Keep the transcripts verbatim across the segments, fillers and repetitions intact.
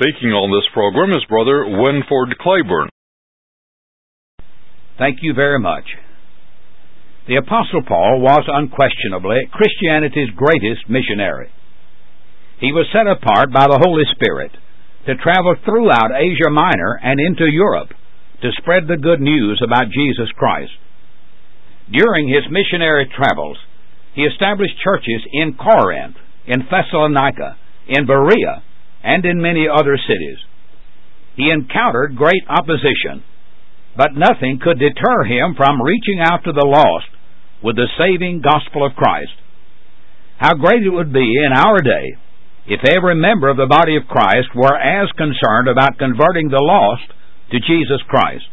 Speaking on this program is Brother Winford Claiborne. Thank you very much. The Apostle Paul was unquestionably Christianity's greatest missionary. He was set apart by the Holy Spirit to travel throughout Asia Minor and into Europe to spread the good news about Jesus Christ. During his missionary travels, he established churches in Corinth, in Thessalonica, in Berea, and in many other cities. He encountered great opposition, but nothing could deter him from reaching out to the lost with the saving gospel of Christ. How great it would be in our day if every member of the body of Christ were as concerned about converting the lost to Jesus Christ.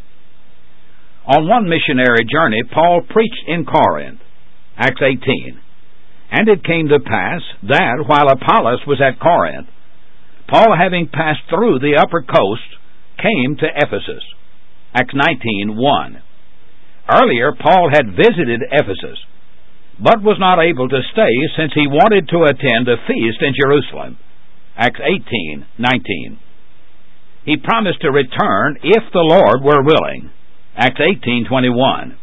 On one missionary journey, Paul preached in Corinth, Acts eighteen. And it came to pass that, while Apollos was at Corinth, Paul, having passed through the upper coast, came to Ephesus, Acts nineteen one. Earlier, Paul had visited Ephesus, but was not able to stay since he wanted to attend a feast in Jerusalem, Acts eighteen nineteen. He promised to return if the Lord were willing, Acts eighteen twenty-one.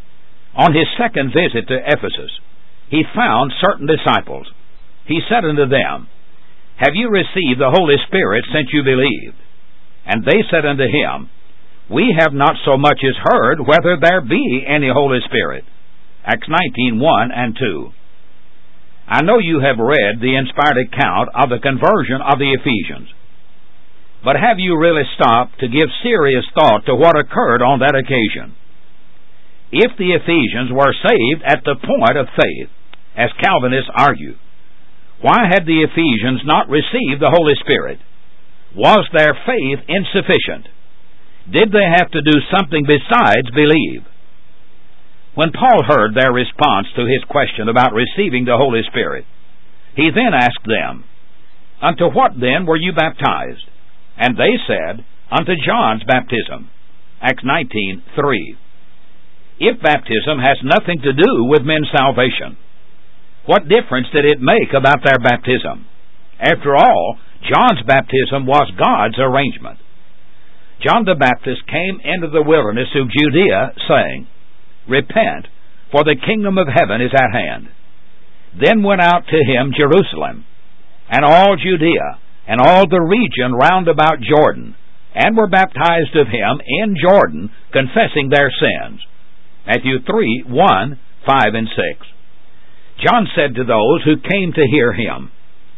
On his second visit to Ephesus, he found certain disciples. He said unto them, Have you received the Holy Spirit since you believed? And they said unto him, We have not so much as heard whether there be any Holy Spirit. Acts nineteen one and two. I know you have read the inspired account of the conversion of the Ephesians. But have you really stopped to give serious thought to what occurred on that occasion? If the Ephesians were saved at the point of faith, as Calvinists argue, why had the Ephesians not received the Holy Spirit? Was their faith insufficient? Did they have to do something besides believe? When Paul heard their response to his question about receiving the Holy Spirit, he then asked them, Unto what then were you baptized? And they said, Unto John's baptism. Acts nineteen three. If baptism has nothing to do with men's salvation, what difference did it make about their baptism? After all, John's baptism was God's arrangement. John the Baptist came into the wilderness of Judea, saying, Repent, for the kingdom of heaven is at hand. Then went out to him Jerusalem, and all Judea, and all the region round about Jordan, and were baptized of him in Jordan, confessing their sins. Matthew three one, five, and six. John said to those who came to hear him,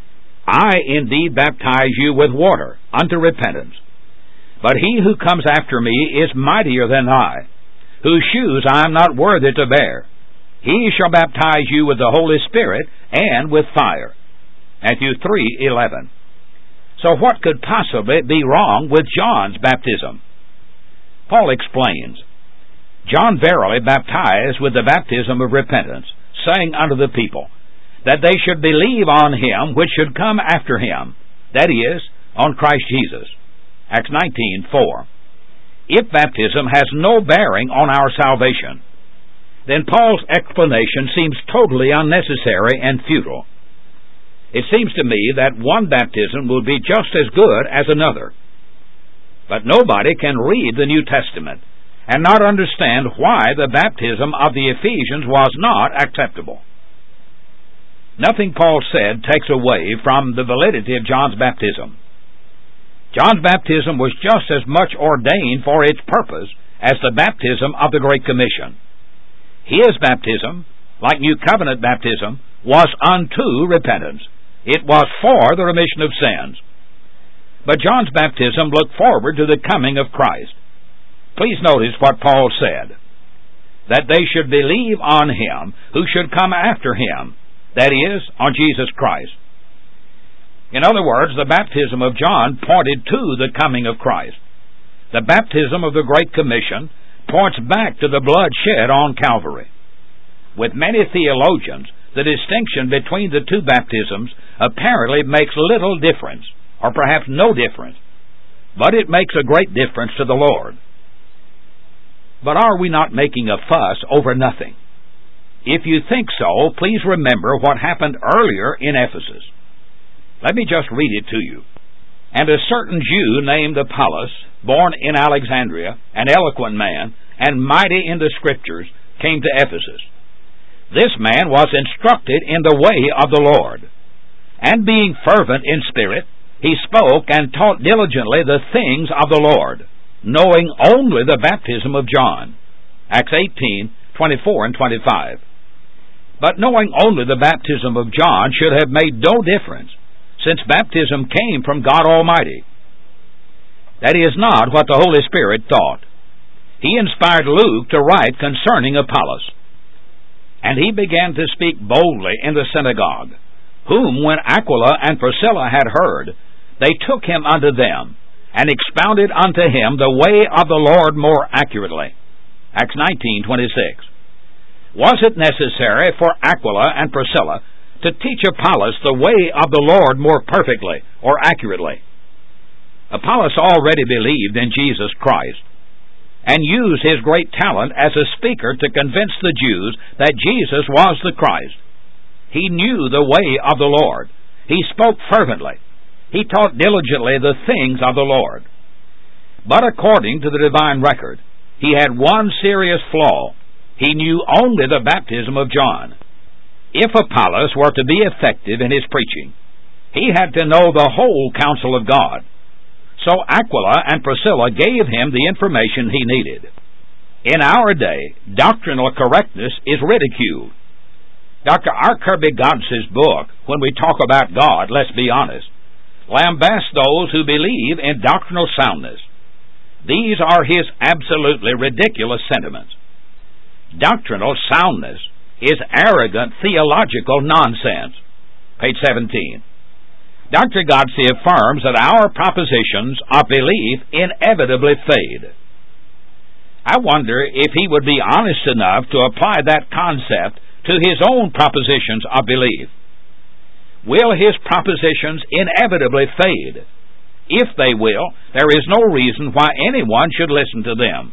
I indeed baptize you with water unto repentance. But he who comes after me is mightier than I, whose shoes I am not worthy to bear. He shall baptize you with the Holy Spirit and with fire. Matthew three eleven. So what could possibly be wrong with John's baptism? Paul explains, John verily baptized with the baptism of repentance, saying unto the people, that they should believe on him which should come after him, that is, on Christ Jesus. Acts nineteen four. If baptism has no bearing on our salvation, then Paul's explanation seems totally unnecessary and futile. It seems to me that one baptism will be just as good as another. But nobody can read the New Testament and not understand why the baptism of the Ephesians was not acceptable. Nothing Paul said takes away from the validity of John's baptism. John's baptism was just as much ordained for its purpose as the baptism of the Great Commission. His baptism, like New Covenant baptism, was unto repentance. It was for the remission of sins. But John's baptism looked forward to the coming of Christ. Please notice what Paul said, that they should believe on him who should come after him, that is, on Jesus Christ. In other words, the baptism of John pointed to the coming of Christ. The baptism of the Great Commission points back to the blood shed on Calvary. With many theologians, the distinction between the two baptisms apparently makes little difference, or perhaps no difference, but it makes a great difference to the Lord. But are we not making a fuss over nothing? If you think so, please remember what happened earlier in Ephesus. Let me just read it to you. And a certain Jew named Apollos, born in Alexandria, an eloquent man, and mighty in the Scriptures, came to Ephesus. This man was instructed in the way of the Lord, and being fervent in spirit, he spoke and taught diligently the things of the Lord, knowing only the baptism of John. Acts eighteen, twenty-four and twenty-five. But knowing only the baptism of John should have made no difference, since baptism came from God Almighty. That is not what the Holy Spirit thought. He inspired Luke to write concerning Apollos. And he began to speak boldly in the synagogue, whom when Aquila and Priscilla had heard, they took him unto them, and expounded unto him the way of the Lord more accurately. Acts nineteen, twenty-six. Was it necessary for Aquila and Priscilla to teach Apollos the way of the Lord more perfectly or accurately? Apollos already believed in Jesus Christ, and used his great talent as a speaker to convince the Jews that Jesus was the Christ. He knew the way of the Lord. He spoke fervently. He taught diligently the things of the Lord. But according to the divine record, he had one serious flaw. He knew only the baptism of John. If Apollos were to be effective in his preaching, he had to know the whole counsel of God. So Aquila and Priscilla gave him the information he needed. In our day, doctrinal correctness is ridiculed. Doctor R. Kirby Gods's book, When We Talk About God, Let's Be Honest, lambasts those who believe in doctrinal soundness. These are his absolutely ridiculous sentiments. Doctrinal soundness is arrogant theological nonsense. Page seventeen. Doctor Godsey affirms that our propositions of belief inevitably fade. I wonder if he would be honest enough to apply that concept to his own propositions of belief. Will his propositions inevitably fade? If they will, there is no reason why anyone should listen to them.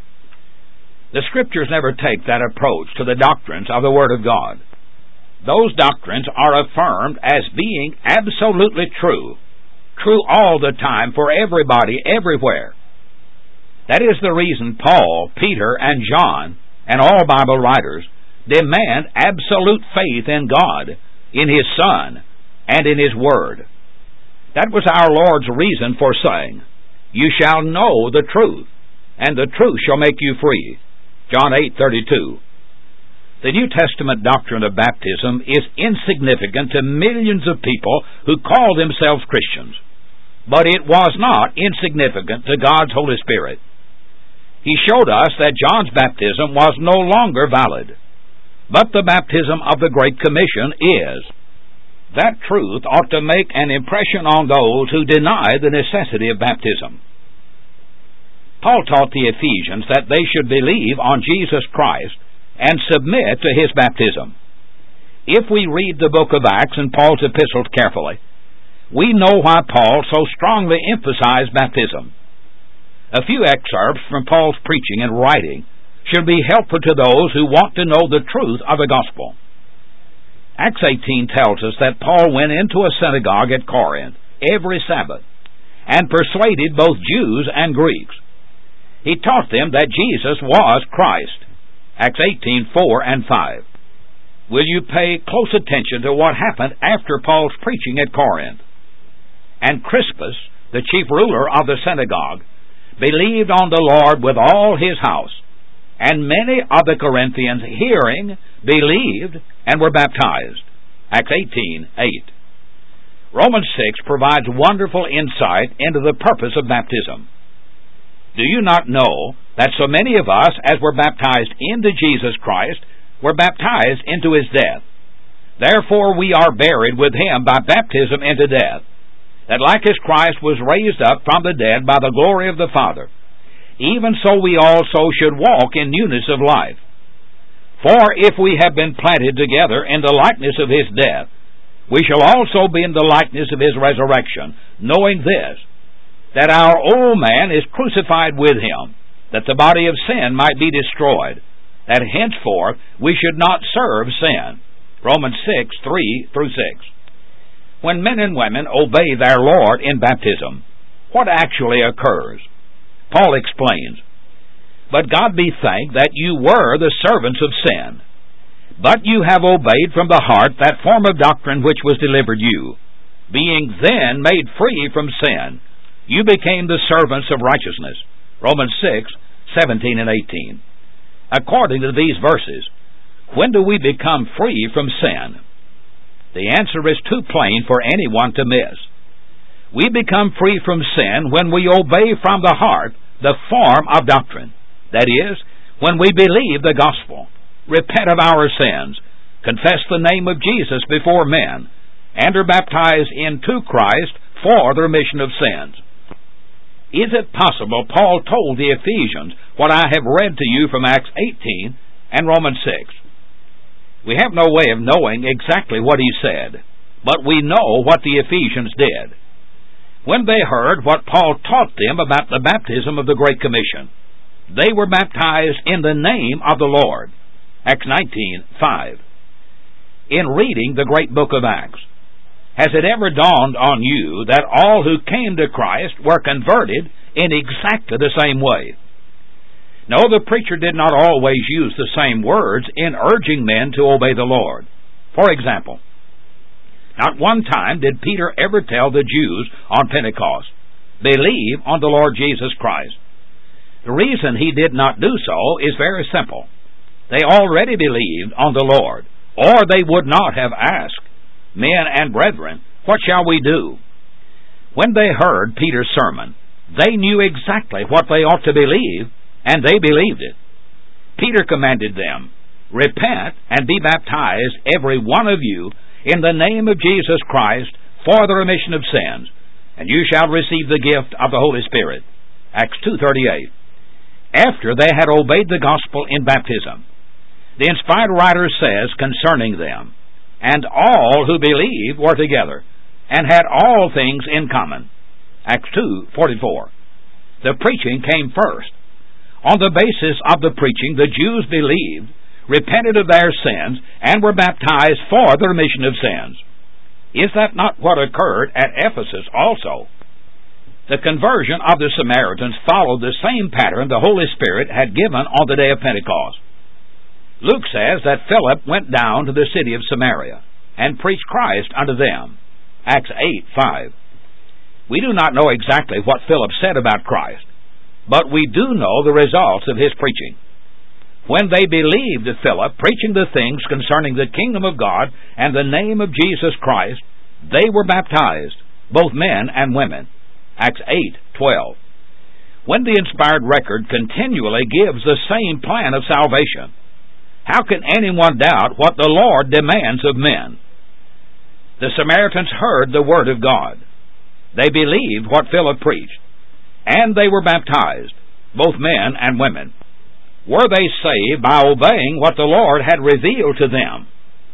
The Scriptures never take that approach to the doctrines of the Word of God. Those doctrines are affirmed as being absolutely true, true all the time for everybody, everywhere. That is the reason Paul, Peter, and John, and all Bible writers, demand absolute faith in God, in His Son, and in His Word. That was our Lord's reason for saying, "You shall know the truth, and the truth shall make you free." John eight thirty-two. The New Testament doctrine of baptism is insignificant to millions of people who call themselves Christians, but it was not insignificant to God's Holy Spirit. He showed us that John's baptism was no longer valid, but the baptism of the Great Commission is. That truth ought to make an impression on those who deny the necessity of baptism. Paul taught the Ephesians that they should believe on Jesus Christ and submit to His baptism. If we read the book of Acts and Paul's epistles carefully, we know why Paul so strongly emphasized baptism. A few excerpts from Paul's preaching and writing should be helpful to those who want to know the truth of the gospel. Acts eighteen tells us that Paul went into a synagogue at Corinth every Sabbath and persuaded both Jews and Greeks. He taught them that Jesus was Christ. Acts eighteen, four and five. Will you pay close attention to what happened after Paul's preaching at Corinth? And Crispus, the chief ruler of the synagogue, believed on the Lord with all his house, and many of the Corinthians, hearing, believed and were baptized. Acts eighteen, eight. Romans six provides wonderful insight into the purpose of baptism. Do you not know that so many of us, as were baptized into Jesus Christ, were baptized into His death? Therefore we are buried with Him by baptism into death, that like as Christ was raised up from the dead by the glory of the Father, even so we also should walk in newness of life. For if we have been planted together in the likeness of His death, we shall also be in the likeness of His resurrection, knowing this, that our old man is crucified with Him, that the body of sin might be destroyed, that henceforth we should not serve sin. Romans six, three through six. When men and women obey their Lord in baptism, what actually occurs? Paul explains, "But God be thanked that you were the servants of sin, but you have obeyed from the heart that form of doctrine which was delivered you. Being then made free from sin, you became the servants of righteousness." Romans six, seventeen and eighteen. According to these verses, when do we become free from sin? The answer is too plain for anyone to miss. We become free from sin when we obey from the heart the form of doctrine. That is, when we believe the gospel, repent of our sins, confess the name of Jesus before men, and are baptized into Christ for the remission of sins. Is it possible Paul told the Ephesians what I have read to you from Acts eighteen and Romans six? We have no way of knowing exactly what he said, but we know what the Ephesians did. When they heard what Paul taught them about the baptism of the Great Commission, they were baptized in the name of the Lord. Acts nineteen, five. In reading the great book of Acts, has it ever dawned on you that all who came to Christ were converted in exactly the same way? No, the preacher did not always use the same words in urging men to obey the Lord. For example, not one time did Peter ever tell the Jews on Pentecost, "Believe on the Lord Jesus Christ." The reason he did not do so is very simple. They already believed on the Lord, or they would not have asked, "Men and brethren, what shall we do?" When they heard Peter's sermon, they knew exactly what they ought to believe, and they believed it. Peter commanded them, "Repent and be baptized, every one of you, in the name of Jesus Christ, for the remission of sins, and you shall receive the gift of the Holy Spirit." Acts two thirty-eight. After they had obeyed the gospel in baptism, the inspired writer says concerning them, "And all who believed were together, and had all things in common." Acts two forty-four. The preaching came first. On the basis of the preaching, the Jews believed, repented of their sins, and were baptized for the remission of sins. Is that not what occurred at Ephesus also? The conversion of the Samaritans followed the same pattern the Holy Spirit had given on the day of Pentecost. Luke says that Philip went down to the city of Samaria and preached Christ unto them. Acts eight five. We do not know exactly what Philip said about Christ, but we do know the results of his preaching. When they believed Philip preaching the things concerning the kingdom of God and the name of Jesus Christ, they were baptized, both men and women. Acts eight twelve. When the inspired record continually gives the same plan of salvation, how can anyone doubt what the Lord demands of men? The Samaritans heard the word of God. They believed what Philip preached, and they were baptized, both men and women. Were they saved by obeying what the Lord had revealed to them?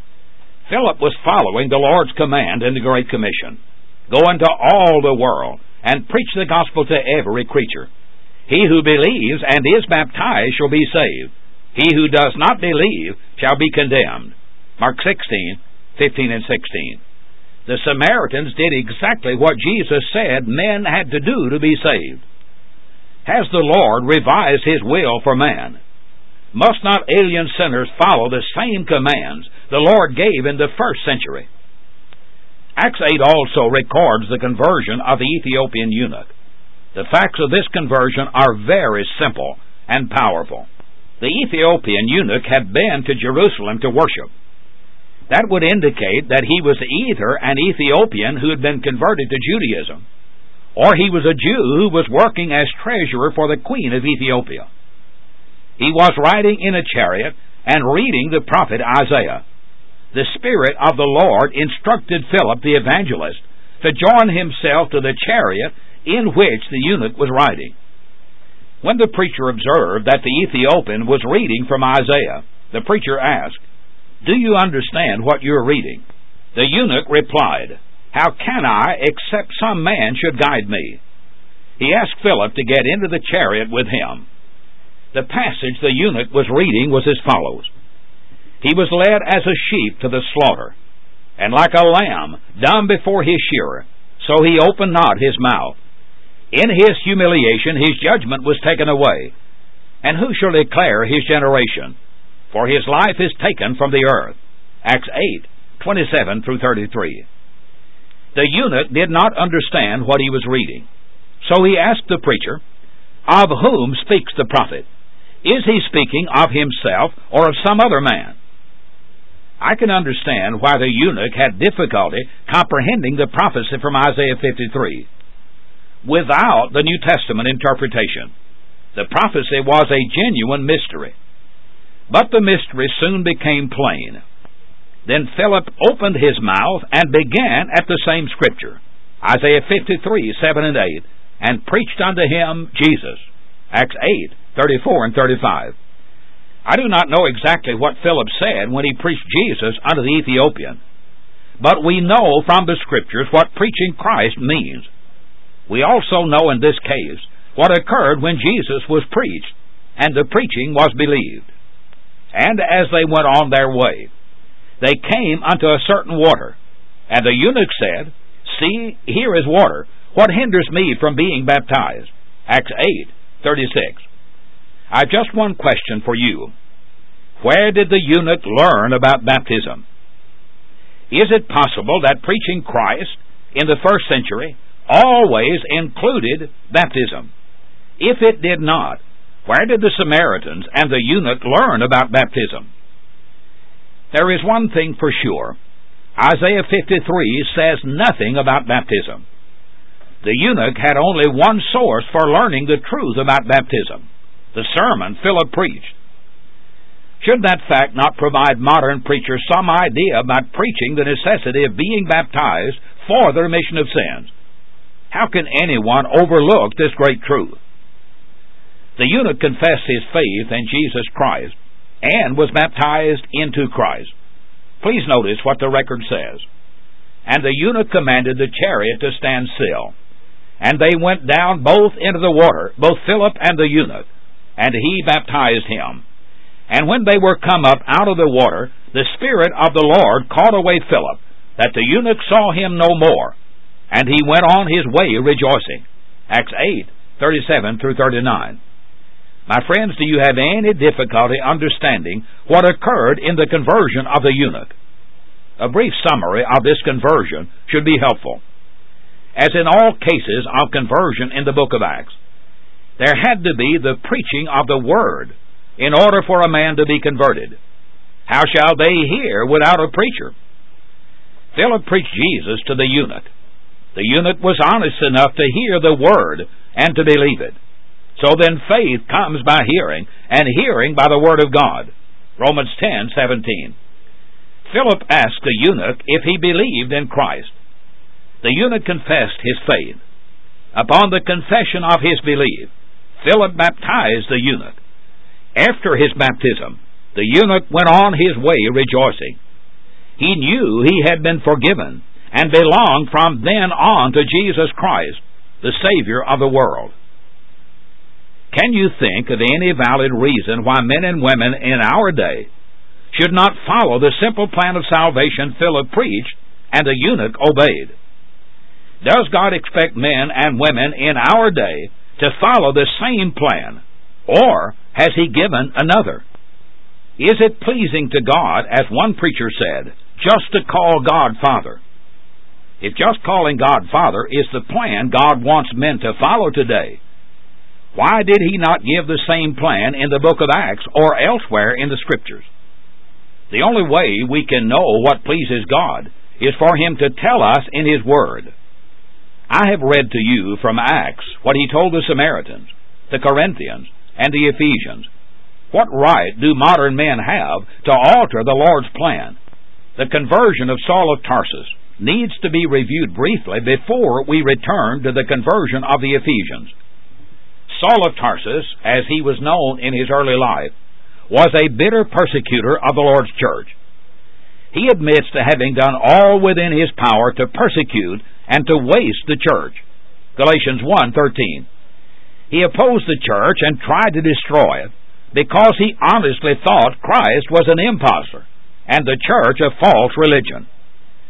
Philip was following the Lord's command in the Great Commission. Go into all the world and preach the gospel to every creature. He who believes and is baptized shall be saved. He who does not believe shall be condemned. Mark sixteen, fifteen and sixteen. The Samaritans did exactly what Jesus said men had to do to be saved. Has the Lord revised His will for man? Must not alien sinners follow the same commands the Lord gave in the first century? Acts eight also records the conversion of the Ethiopian eunuch. The facts of this conversion are very simple and powerful. The Ethiopian eunuch had been to Jerusalem to worship. That would indicate that he was either an Ethiopian who had been converted to Judaism, or he was a Jew who was working as treasurer for the queen of Ethiopia. He was riding in a chariot and reading the prophet Isaiah. The Spirit of the Lord instructed Philip the evangelist to join himself to the chariot in which the eunuch was riding. When the preacher observed that the Ethiopian was reading from Isaiah, the preacher asked, "Do you understand what you're reading?" The eunuch replied, "How can I, except some man should guide me?" He asked Philip to get into the chariot with him. The passage the eunuch was reading was as follows. He was led as a sheep to the slaughter, and like a lamb dumb before his shearer, so he opened not his mouth. In his humiliation his judgment was taken away. And who shall declare his generation? For his life is taken from the earth. Acts eight, twenty-seven through thirty-three. The eunuch did not understand what he was reading. So he asked the preacher, "Of whom speaks the prophet? Is he speaking of himself or of some other man?" I can understand why the eunuch had difficulty comprehending the prophecy from Isaiah fifty-three. Without the New Testament interpretation, the prophecy was a genuine mystery. But the mystery soon became plain. Then Philip opened his mouth and began at the same scripture, Isaiah fifty-three, seven and eight, and preached unto him Jesus. Acts eight, thirty-four and thirty-five. I do not know exactly what Philip said when he preached Jesus unto the Ethiopian, but we know from the Scriptures what preaching Christ means. We also know in this case what occurred when Jesus was preached, and the preaching was believed. And as they went on their way, they came unto a certain water, and the eunuch said, "See, here is water. What hinders me from being baptized?" Acts eight, thirty-six. I've just one question for you. Where did the eunuch learn about baptism? Is it possible that preaching Christ in the first century always included baptism? If it did not, where did the Samaritans and the eunuch learn about baptism? There is one thing for sure. Isaiah fifty-three says nothing about baptism. The eunuch had only one source for learning the truth about baptism, the sermon Philip preached. Should that fact not provide modern preachers some idea about preaching the necessity of being baptized for the remission of sins? How can anyone overlook this great truth? The eunuch confessed his faith in Jesus Christ and was baptized into Christ. Please notice what the record says. And the eunuch commanded the chariot to stand still. And they went down both into the water, both Philip and the eunuch, and he baptized him. And when they were come up out of the water, the Spirit of the Lord caught away Philip, that the eunuch saw him no more, and he went on his way rejoicing. Acts eight, thirty-seven through thirty-nine. My friends, do you have any difficulty understanding what occurred in the conversion of the eunuch? A brief summary of this conversion should be helpful. As in all cases of conversion in the book of Acts, there had to be the preaching of the Word in order for a man to be converted. How shall they hear without a preacher? Philip preached Jesus to the eunuch. The eunuch was honest enough to hear the Word and to believe it. So then faith comes by hearing, and hearing by the Word of God. Romans ten, seventeen. Philip asked the eunuch if he believed in Christ. The eunuch confessed his faith. Upon the confession of his belief, Philip baptized the eunuch. After his baptism, the eunuch went on his way rejoicing. He knew he had been forgiven and belonged from then on to Jesus Christ, the Savior of the world. Can you think of any valid reason why men and women in our day should not follow the simple plan of salvation Philip preached and the eunuch obeyed? Does God expect men and women in our day to follow the same plan, or has He given another? Is it pleasing to God, as one preacher said, just to call God Father? If just calling God Father is the plan God wants men to follow today, why did He not give the same plan in the book of Acts or elsewhere in the Scriptures? The only way we can know what pleases God is for Him to tell us in His Word. I have read to you from Acts what He told the Samaritans, the Corinthians, and the Ephesians. What right do modern men have to alter the Lord's plan? The conversion of Saul of Tarsus needs to be reviewed briefly before we return to the conversion of the Ephesians. Saul of Tarsus, as he was known in his early life, was a bitter persecutor of the Lord's church. He admits to having done all within his power to persecute and to waste the church. Galatians one thirteen. He opposed the church and tried to destroy it because he honestly thought Christ was an impostor and the church a false religion.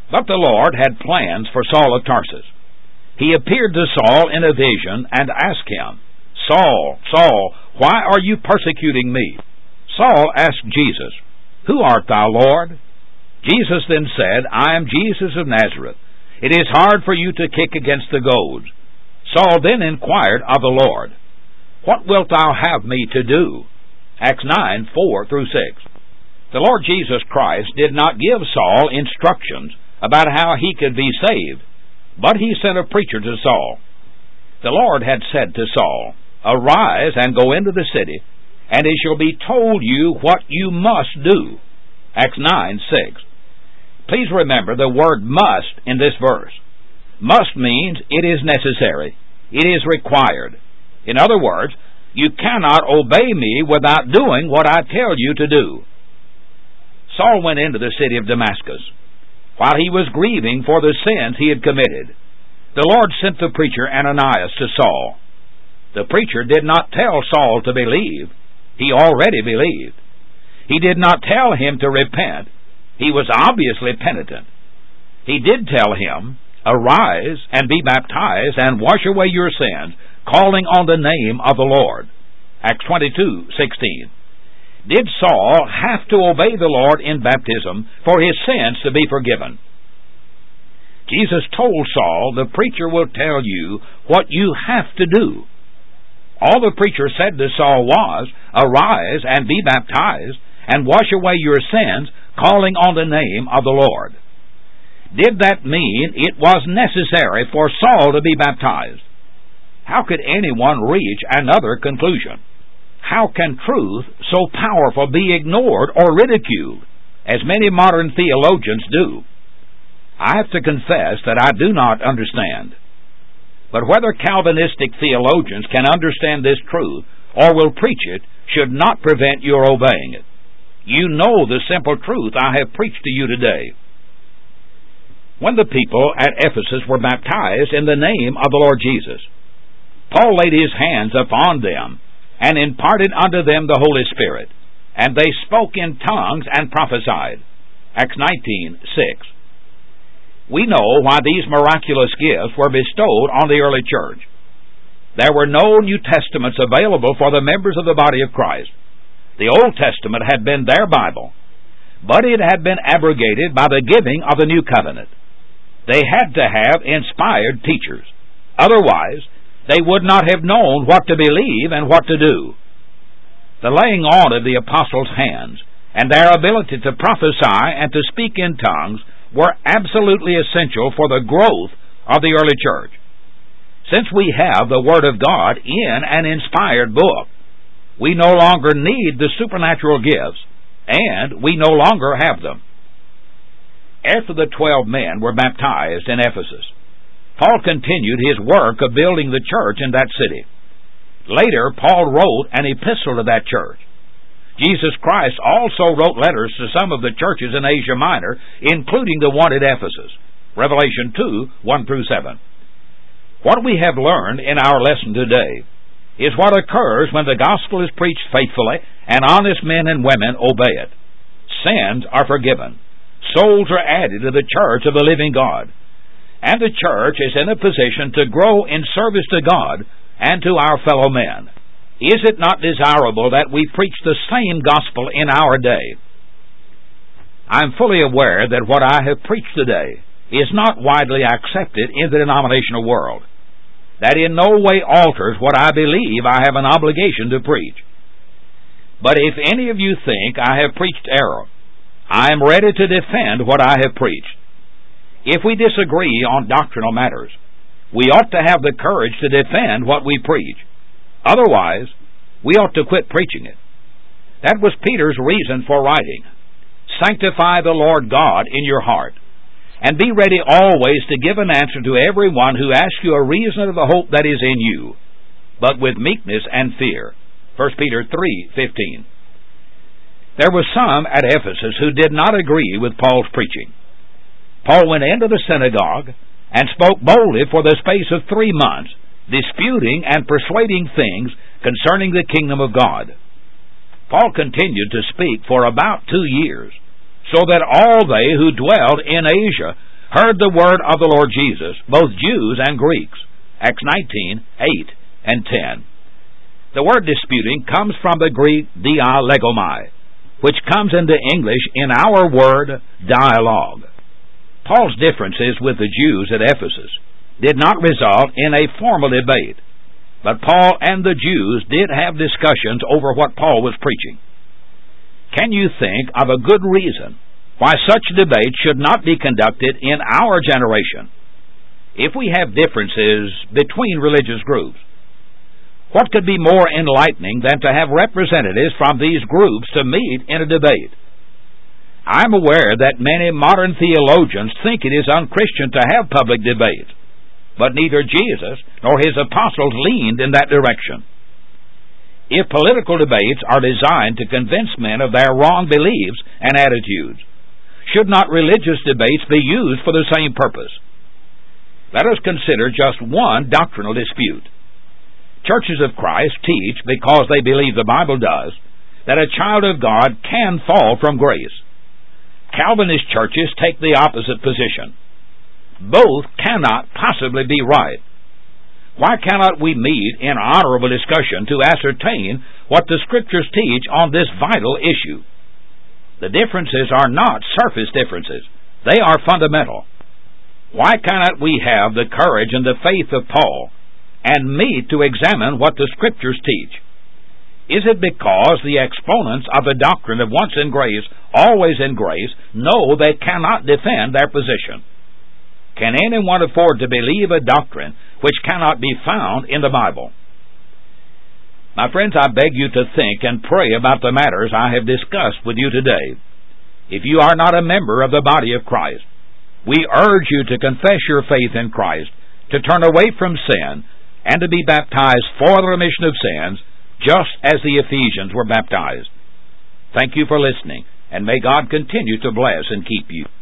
But the Lord had plans for Saul of Tarsus. He appeared to Saul in a vision and asked him, "Saul, Saul, why are you persecuting me?" Saul asked Jesus, "Who art thou, Lord?" Jesus then said, "I am Jesus of Nazareth. It is hard for you to kick against the goads." Saul then inquired of the Lord, "What wilt thou have me to do?" Acts nine, four through six. The Lord Jesus Christ did not give Saul instructions about how he could be saved, but he sent a preacher to Saul. The Lord had said to Saul, "Arise and go into the city, and it shall be told you what you must do." Acts nine, six. Please remember the word must in this verse. Must means it is necessary. It is required. In other words, you cannot obey me without doing what I tell you to do. Saul went into the city of Damascus. While he was grieving for the sins he had committed, the Lord sent the preacher Ananias to Saul. The preacher did not tell Saul to believe. He already believed. He did not tell him to repent. He was obviously penitent. He did tell him, "Arise and be baptized and wash away your sins, calling on the name of the Lord." Acts twenty-two, sixteen. Did Saul have to obey the Lord in baptism for his sins to be forgiven? Jesus told Saul, "The preacher will tell you what you have to do." All the preacher said to Saul was, "Arise and be baptized and wash away your sins, calling on the name of the Lord." Did that mean it was necessary for Saul to be baptized? How could anyone reach another conclusion? How can truth so powerful be ignored or ridiculed, as many modern theologians do? I have to confess that I do not understand. But whether Calvinistic theologians can understand this truth or will preach it should not prevent your obeying it. You know the simple truth I have preached to you today. When the people at Ephesus were baptized in the name of the Lord Jesus, Paul laid his hands upon them and imparted unto them the Holy Spirit, and they spoke in tongues and prophesied. Acts nineteen, six. We know why these miraculous gifts were bestowed on the early church. There were no New Testaments available for the members of the body of Christ. The Old Testament had been their Bible, but it had been abrogated by the giving of the New Covenant. They had to have inspired teachers. Otherwise, they would not have known what to believe and what to do. The laying on of the apostles' hands and their ability to prophesy and to speak in tongues were absolutely essential for the growth of the early church. Since we have the Word of God in an inspired book, we no longer need the supernatural gifts, and we no longer have them. After the twelve men were baptized in Ephesus, Paul continued his work of building the church in that city. Later, Paul wrote an epistle to that church. Jesus Christ also wrote letters to some of the churches in Asia Minor, including the one at Ephesus. Revelation two, one through seven. What we have learned in our lesson today is what occurs when the gospel is preached faithfully and honest men and women obey it. Sins are forgiven. Souls are added to the church of the living God. And the church is in a position to grow in service to God and to our fellow men. Is it not desirable that we preach the same gospel in our day? I am fully aware that what I have preached today is not widely accepted in the denominational world. That in no way alters what I believe I have an obligation to preach. But if any of you think I have preached error, I am ready to defend what I have preached. If we disagree on doctrinal matters, we ought to have the courage to defend what we preach. Otherwise, we ought to quit preaching it. That was Peter's reason for writing. Sanctify the Lord God in your heart, and be ready always to give an answer to everyone who asks you a reason of the hope that is in you, but with meekness and fear. First Peter three, fifteen. There were some at Ephesus who did not agree with Paul's preaching. Paul went into the synagogue and spoke boldly for the space of three months, disputing and persuading things concerning the kingdom of God. Paul continued to speak for about two years, so that all they who dwelled in Asia heard the word of the Lord Jesus, both Jews and Greeks. Acts nineteen, eight and ten. The word disputing comes from the Greek dialegomai, which comes into English in our word dialogue. Paul's differences with the Jews at Ephesus did not result in a formal debate, but Paul and the Jews did have discussions over what Paul was preaching. Can you think of a good reason why such debate should not be conducted in our generation? If we have differences between religious groups, what could be more enlightening than to have representatives from these groups to meet in a debate? I'm aware that many modern theologians think it is unchristian to have public debate, but neither Jesus nor his apostles leaned in that direction. If political debates are designed to convince men of their wrong beliefs and attitudes, should not religious debates be used for the same purpose? Let us consider just one doctrinal dispute. Churches of Christ teach, because they believe the Bible does, that a child of God can fall from grace. Calvinist churches take the opposite position. Both cannot possibly be right. Why cannot we meet in honorable discussion to ascertain what the Scriptures teach on this vital issue? The differences are not surface differences. They are fundamental. Why cannot we have the courage and the faith of Paul and meet to examine what the Scriptures teach? Is it because the exponents of the doctrine of once in grace, always in grace, know they cannot defend their position? Can anyone afford to believe a doctrine which cannot be found in the Bible? My friends, I beg you to think and pray about the matters I have discussed with you today. If you are not a member of the body of Christ, we urge you to confess your faith in Christ, to turn away from sin, and to be baptized for the remission of sins, just as the Ephesians were baptized. Thank you for listening, and may God continue to bless and keep you.